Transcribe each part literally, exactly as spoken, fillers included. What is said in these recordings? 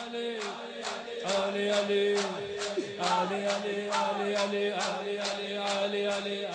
Ali Ali Ali Ali Ali Ali Ali Ali Ali Ali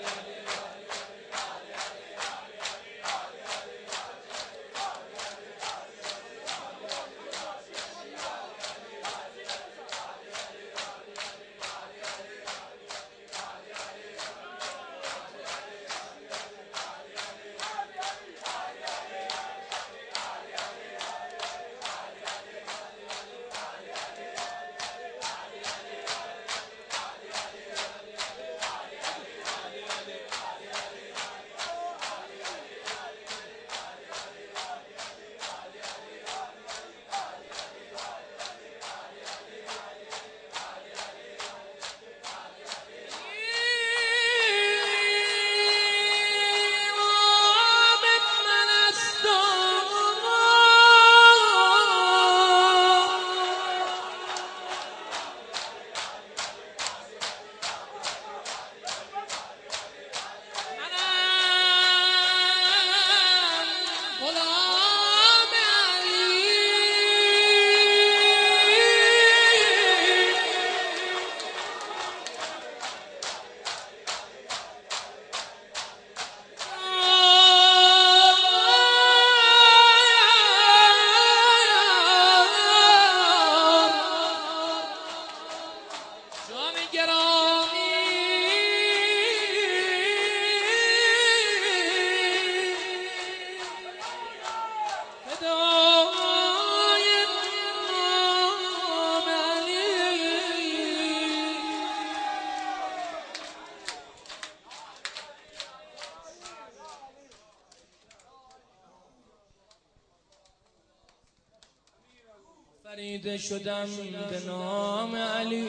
فریده شدم به نام علی.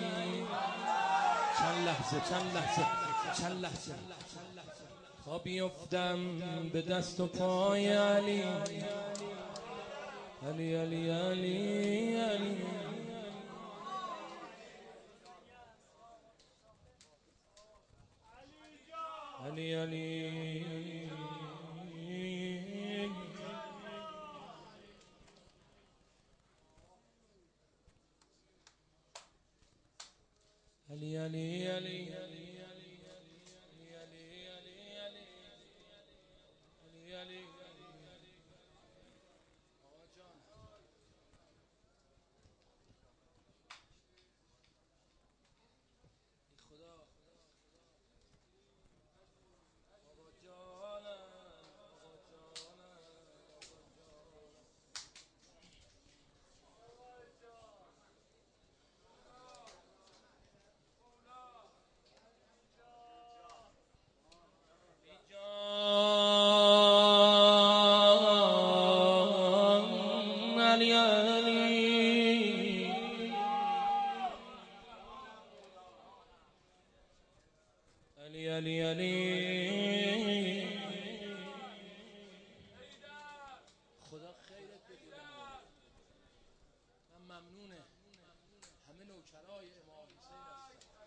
چند لحظه چند لحظه چند لحظه تا بیفتم به دست و پای علی. علی علی علی علی علی علی علی علی علی علی علی خدا خیرت بده. من ممنونه. همه نوکرای امام حسین هستن.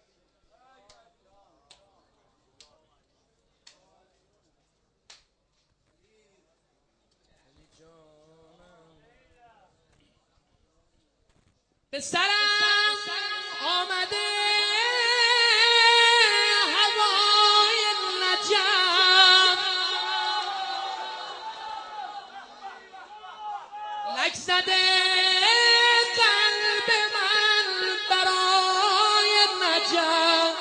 علی جانم به سرم آمده زده قلب من برای نجات.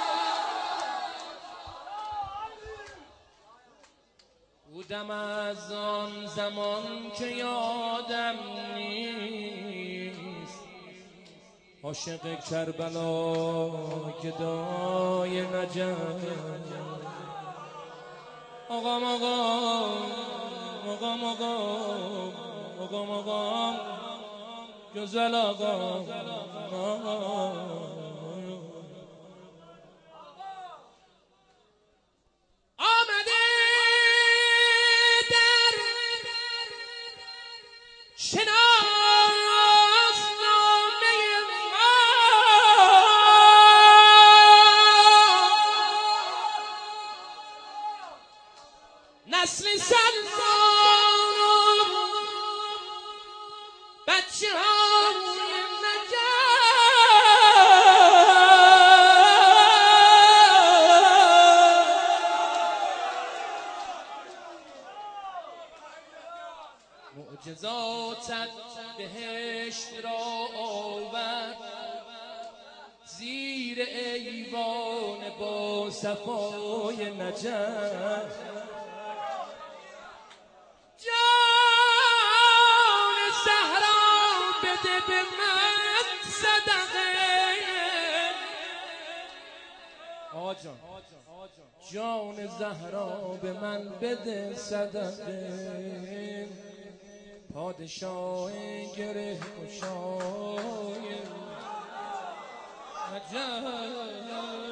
بودم از آن زمان که یادم نیست، عاشق کربلا گدای نجف. آقام آقام آقام آقام آقام آقام گزل آقام آمده در شناسنامه ما. نسل سلمان بچه ها صد بهشت را آورد زیر ایوان با صفای نجف. جان زهرا بده به من صدقه آجان، جان زهرا به من بده صدقه. پادشاه گره گشای عجب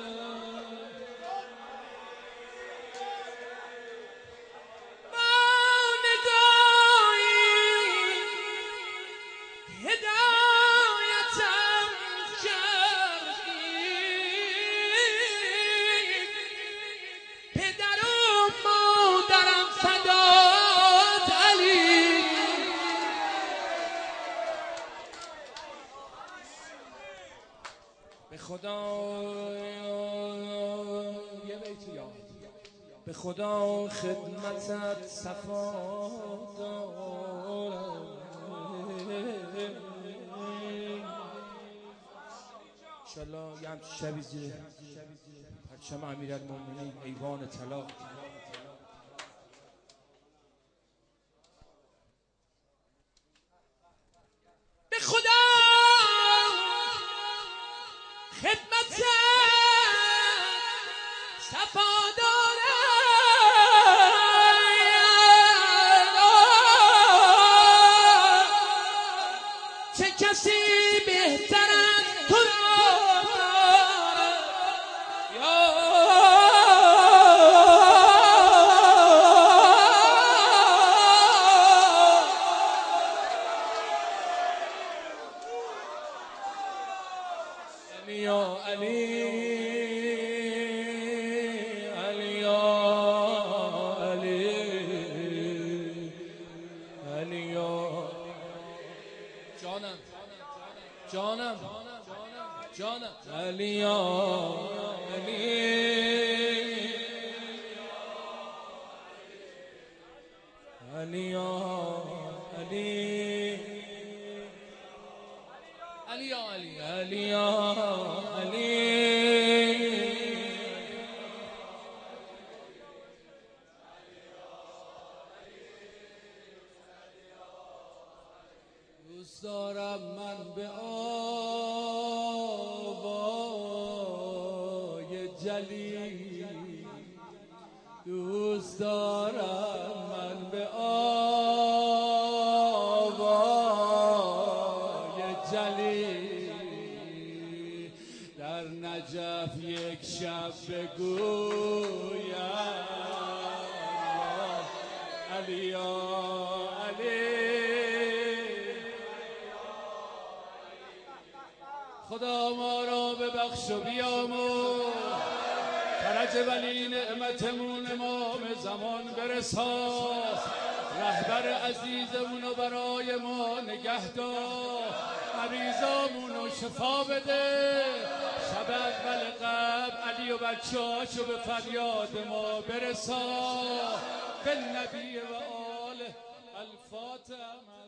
به خدا یه بیت یاد به خدا خدمتت صفا دارم. انشالله یه همچه شبی زیر پرچم امیرالمومنین ایوان طلا به خدا خدمت صفا دارم. چه کسی بهتر از تو یا علی علی یا علی علی یا جانم جانم جانم علی یا علی علی یا علی علی یا علی علی یا علی دوست دارم من به آوای جلی، دوست دارم من به آوای جلی در نجف یک شب بگویم علی یا علی. خدا ما را ببخش و بیامرز، فرج ولی نعمتمون امام زمان برسان، رهبر عزیزمون رو برای ما نگه دار، مریضامون رو شفا بده. شب اول قبل علی و بچه هاشو به فریاد ما برسان. به نبی و آل الفاتحه.